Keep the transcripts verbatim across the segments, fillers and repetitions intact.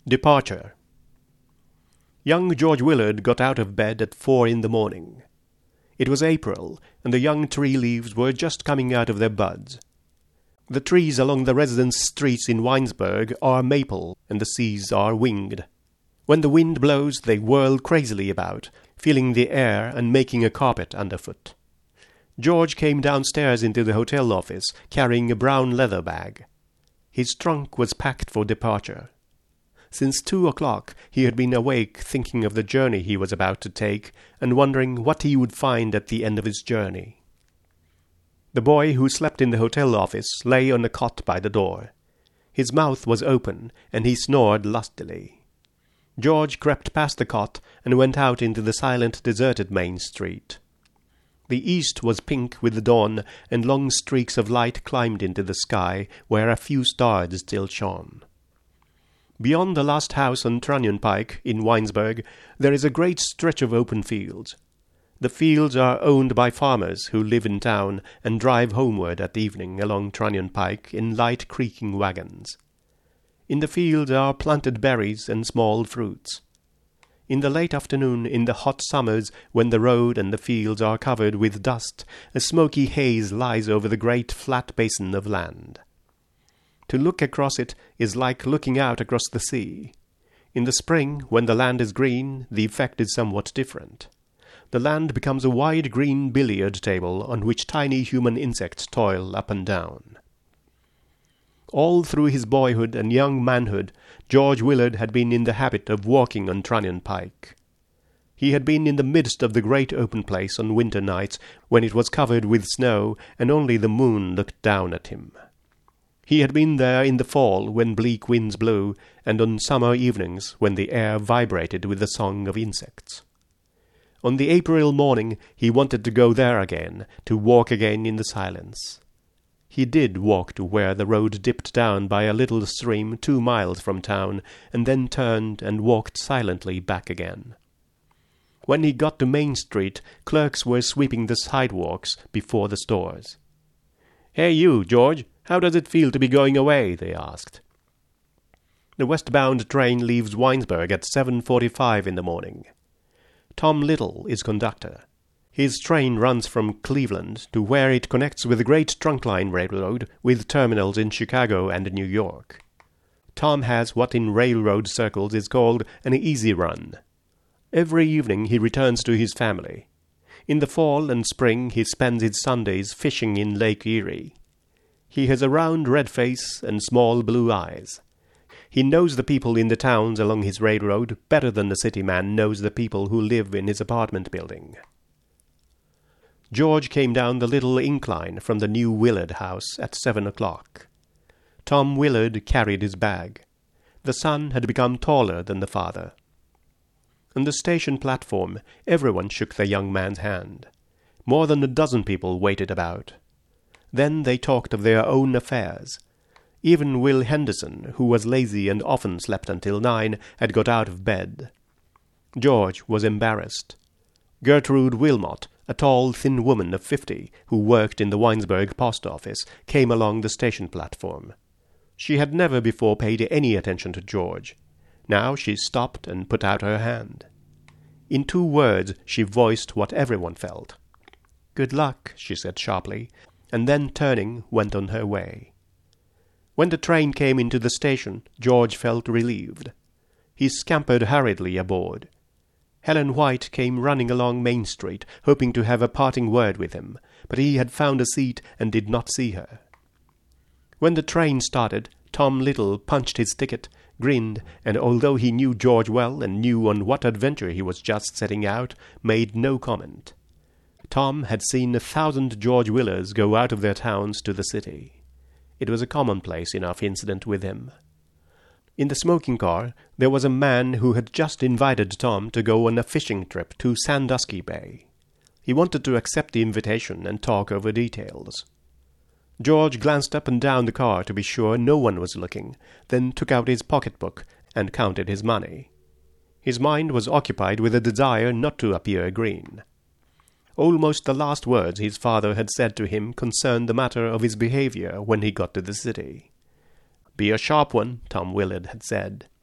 Departure. Young George Willard got out of bed at four in the morning. It was April, and the young tree leaves were just coming out of their buds. The trees along the residence streets in Winesburg are maple, and the seas are winged. When the wind blows, they whirl crazily about, filling the air and making a carpet underfoot. George came downstairs into the hotel office, carrying a brown leather bag. His trunk was packed for departure. Since two o'clock he had been awake thinking of the journey he was about to take and wondering what he would find at the end of his journey. The boy who slept in the hotel office lay on a cot by the door. His mouth was open, and he snored lustily. George crept past the cot and went out into the silent, deserted main street. The east was pink with the dawn, and long streaks of light climbed into the sky, where a few stars still shone. Beyond the last house on Trunion Pike, in Winesburg, there is a great stretch of open fields. The fields are owned by farmers who live in town and drive homeward at evening along Trunion Pike in light creaking wagons. In the fields are planted berries and small fruits. In the late afternoon, in the hot summers, when the road and the fields are covered with dust, a smoky haze lies over the great flat basin of land. To look across it is like looking out across the sea. In the spring, when the land is green, the effect is somewhat different. The land becomes a wide green billiard table on which tiny human insects toil up and down. All through his boyhood and young manhood, George Willard had been in the habit of walking on Trunion Pike. He had been in the midst of the great open place on winter nights when it was covered with snow and only the moon looked down at him. He had been there in the fall when bleak winds blew, and on summer evenings when the air vibrated with the song of insects. On the April morning he wanted to go there again, to walk again in the silence. He did walk to where the road dipped down by a little stream two miles from town, and then turned and walked silently back again. When he got to Main Street, clerks were sweeping the sidewalks before the stores. "Hey you, George, how does it feel to be going away?" they asked. The westbound train leaves Winesburg at seven forty-five in the morning. Tom Little is conductor. His train runs from Cleveland to where it connects with the Great Trunkline Railroad with terminals in Chicago and New York. Tom has what in railroad circles is called an easy run. Every evening he returns to his family. In the fall and spring he spends his Sundays fishing in Lake Erie. He has a round red face and small blue eyes. He knows the people in the towns along his railroad better than the city man knows the people who live in his apartment building. George came down the little incline from the new Willard house at seven o'clock. Tom Willard carried his bag. The son had become taller than the father. On the station platform, everyone shook the young man's hand. More than a dozen people waited about. Then they talked of their own affairs. Even Will Henderson, who was lazy and often slept until nine, had got out of bed. George was embarrassed. Gertrude Wilmot, a tall, thin woman of fifty, who worked in the Winesburg post office, came along the station platform. She had never before paid any attention to George. Now she stopped and put out her hand. In two words she voiced what everyone felt. "Good luck," she said sharply, and then, turning, went on her way. When the train came into the station, George felt relieved. He scampered hurriedly aboard. Helen White came running along Main Street, hoping to have a parting word with him, but he had found a seat and did not see her. When the train started, Tom Little punched his ticket, grinned, and although he knew George well and knew on what adventure he was just setting out, made no comment. Tom had seen a thousand George Willards go out of their towns to the city. It was a commonplace enough incident with him. In the smoking car, there was a man who had just invited Tom to go on a fishing trip to Sandusky Bay. He wanted to accept the invitation and talk over details. George glanced up and down the car to be sure no one was looking, then took out his pocketbook and counted his money. His mind was occupied with a desire not to appear green. Almost the last words his father had said to him concerned the matter of his behavior when he got to the city. "Be a sharp one," Tom Willard had said.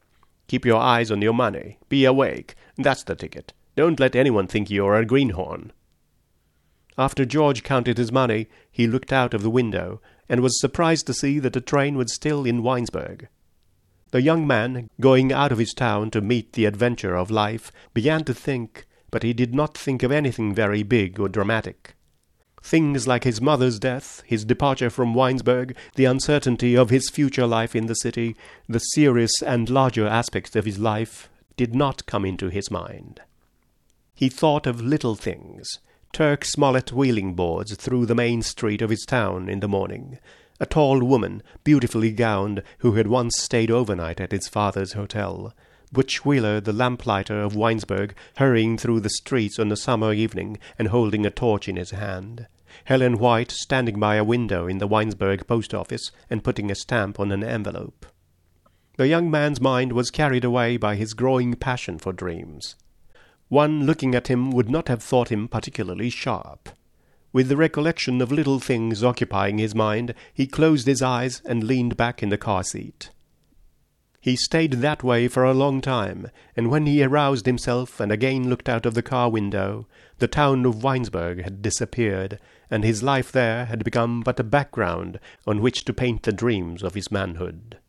Keep your eyes on your money. Be awake. That's the ticket. Don't let anyone think you're a greenhorn." After George counted his money, he looked out of the window, and was surprised to see that the train was still in Winesburg. The young man, going out of his town to meet the adventure of life, began to think, but he did not think of anything very big or dramatic. Things like his mother's death, his departure from Winesburg, the uncertainty of his future life in the city, the serious and larger aspects of his life, did not come into his mind. He thought of little things. Turk Smollett wheeling boards through the main street of his town in the morning, a tall woman, beautifully gowned, who had once stayed overnight at his father's hotel, Butch Wheeler, the lamplighter of Winesburg, hurrying through the streets on a summer evening and holding a torch in his hand, Helen White standing by a window in the Winesburg post office and putting a stamp on an envelope. The young man's mind was carried away by his growing passion for dreams. One looking at him would not have thought him particularly sharp. With the recollection of little things occupying his mind, he closed his eyes and leaned back in the car seat. He stayed that way for a long time, and when he aroused himself and again looked out of the car window, the town of Winesburg had disappeared, and his life there had become but a background on which to paint the dreams of his manhood.